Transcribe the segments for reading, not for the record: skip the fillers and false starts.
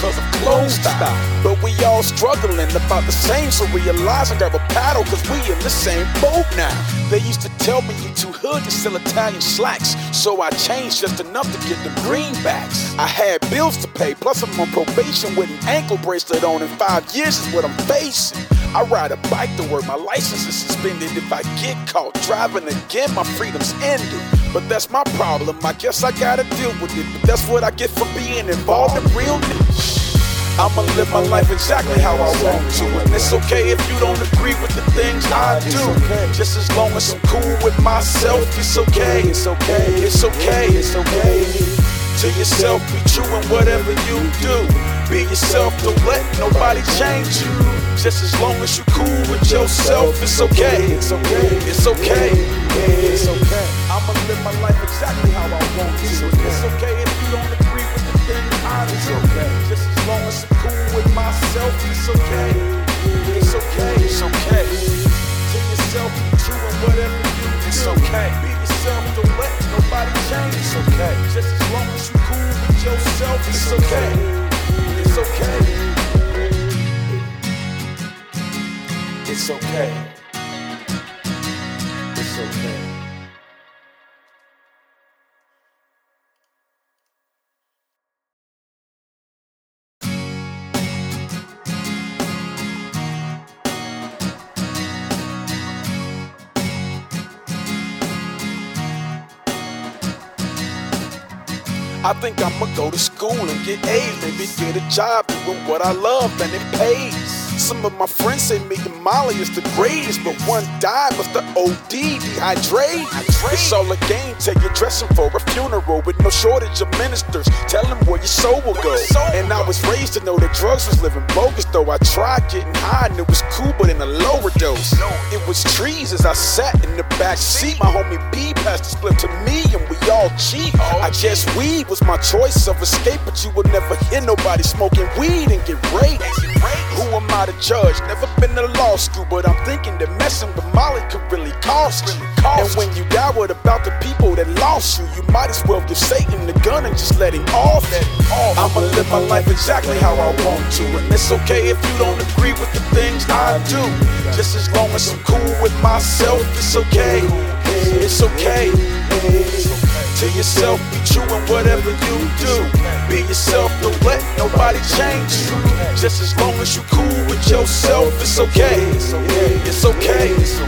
because of clothes style. But we all struggling about the same, so realizing grab a paddle cause we in the same boat now. They used to tell me you too hood to sell Italian slacks, so I changed just enough to get them greenbacks. I had bills to pay, plus I'm on probation with an ankle bracelet on, and 5 years is what I'm facing. I ride a bike to work, my license is suspended. If I get caught driving again, my freedom's ended. But that's my problem, I guess I gotta deal with it. But that's what I get for being involved in real niggas. I'ma live my life exactly how I want to, and it's okay if you don't agree with the things I do. Just as long as I'm cool with myself, it's okay. It's okay, it's okay, it's okay. To yourself, be true in whatever you do. Be yourself, don't let nobody change you. Just as long as you cool with yourself, it's okay. It's okay, it's okay, it's okay. I'ma live my life exactly how I want to. It's okay if you don't agree with the things I do. It's okay. Just as long as I'm cool with myself, it's okay. It's okay, it's okay. To yourself, be true in whatever you do. It's okay. Be yourself, don't let nobody change. It's okay. Just as long as you cool with yourself, it's okay. It's okay. It's okay. It's okay. I think I'ma go to school and get A's, maybe get a job doing what I love and it pays. Some of my friends say me and Molly is the greatest, but one died, was the OD, dehydrate. It's all a game, take your dressing for a funeral with no shortage of ministers. Tell them where your soul will go. And I was raised to know that drugs was living bogus, though I tried getting high and it was cool, but in a lower dose. It was trees as I sat in the back seat. My homie B passed the split to me and we all cheat. I guess weed was my choice of escape, but you would never hear nobody smoking weed and get raped. Who am I to judge? Never been to law school, but I'm thinking that messing with Molly could really cost you. And when you die, what about the people that lost you? You might as well give Satan the gun and just let him off. I'ma live my life exactly how I want to, and it's okay if you don't agree with the things I do. Just as long as I'm cool with myself, it's okay. It's okay. To yourself, be true in whatever you do. Be yourself, don't let nobody change you. Just as long as you cool with yourself, it's okay. It's okay.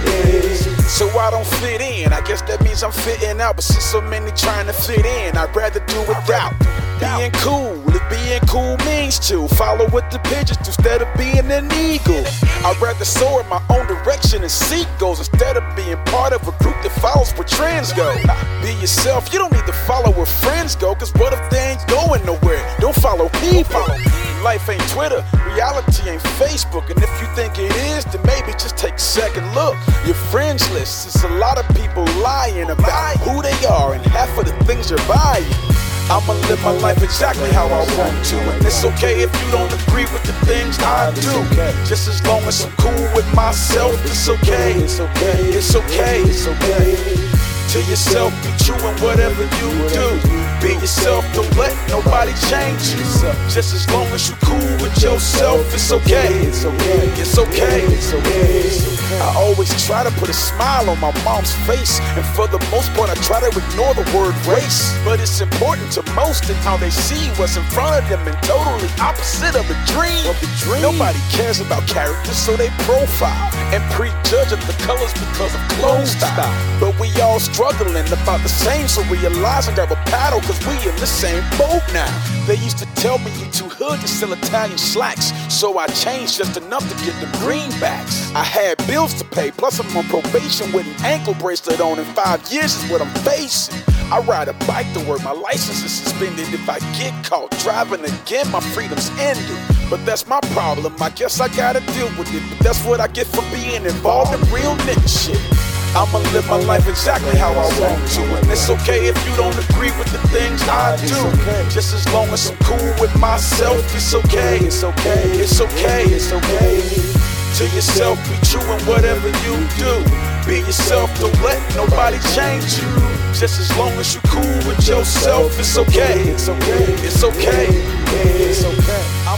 So I don't fit in, I guess that means I'm fitting out. But since so many trying to fit in, I'd rather do without. Being cool, if being cool means to follow what the pigeons do instead of being an eagle. I'd rather soar in my own direction and seek goals instead of being part of a group that follows where trends go. Be yourself, you don't need to follow where friends go, cause what if they ain't going nowhere? Don't follow people. Life ain't Twitter, reality ain't Facebook. And if you think it is, then maybe just take a second look. Your friends list, it's a lot of people lying about who they are and half of the things you're buying. I'ma live my life exactly how I want to, and it's okay if you don't agree with the things I do. Just as long as I'm cool with myself, it's okay. It's okay. It's okay. It's okay. To yourself, be true in whatever you do. Be yourself, don't let nobody change you. Just as long as you cool with yourself, it's okay. It's okay. It's okay. It's okay. I always try to put a smile on my mom's face, and for the most part I try to ignore the word race. But it's important to most in how they see what's in front of them, and totally opposite of a dream. Nobody cares about character, so they profile and prejudge of the colors because of clothes style. But we all struggling about the same, so realizing grab a paddle cause we in the same boat now. They used to tell me you too hood to sell Italian slacks, so I changed just enough to get them greenbacks. I had bills to pay, plus I'm on probation with an ankle bracelet on, and 5 years is what I'm facing. I ride a bike to work, my license is suspended. If I get caught driving again, my freedom's ended. But that's my problem, I guess I gotta deal with it. But that's what I get for being involved in real nigga shit. I'ma live my life exactly how I want to, and it's okay if you don't agree with the things I do. Just as long as I'm cool with myself, it's okay. It's okay. It's okay. It's okay. To yourself, be true in whatever you do. Be yourself, don't let nobody change you. Just as long as you cool with yourself, it's okay. It's okay. It's okay. It's okay.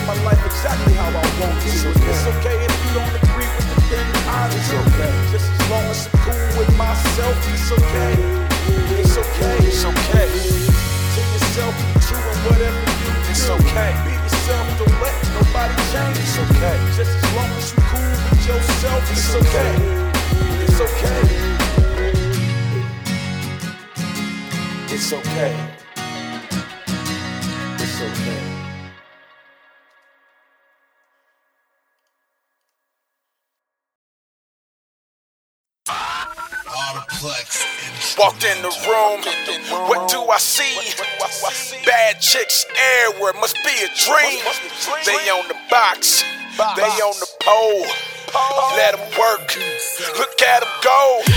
my life exactly how I want to. It's okay if you don't agree with the thing I do. It's okay. Just as long as I'm cool with myself, it's okay. It's okay. It's okay. To yourself, be true in whatever you do. It's okay. Be yourself, don't let nobody change. It's okay. Just as long as you cool with yourself, it's okay. It's okay. It's okay. It's okay. Walked in the room, what do I see? Bad chicks everywhere, must be a dream. They on the box, they on the pole. Let them work, look at them go.